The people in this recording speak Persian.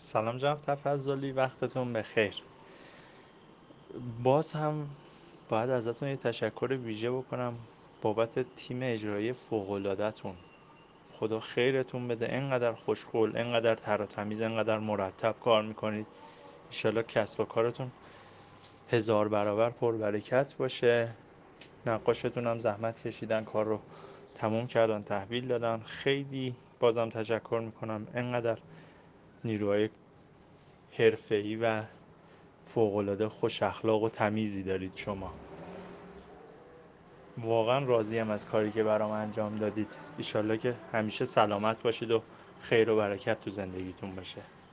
سلام جناب تفضلی، وقتتون بخیر. باز هم باید ازتون یه تشکر ویژه بکنم بابت تیم اجرایی فوق‌العاده‌تون. خدا خیرتون بده، انقدر خوشقول، انقدر تر و تمیز، انقدر مرتب کار میکنید. انشالله کسب و کارتون هزار برابر پربرکت باشه. نقاشتون هم زحمت کشیدن، کار رو تموم کردن، تحویل دادن. خیلی بازم تشکر میکنم. انقدر نیروهای حرفه‌ای و فوق‌العاده خوش اخلاق و تمیزی دارید شما. واقعا راضیم از کاری که برام انجام دادید. ایشالله که همیشه سلامت باشید و خیر و برکت تو زندگیتون باشه.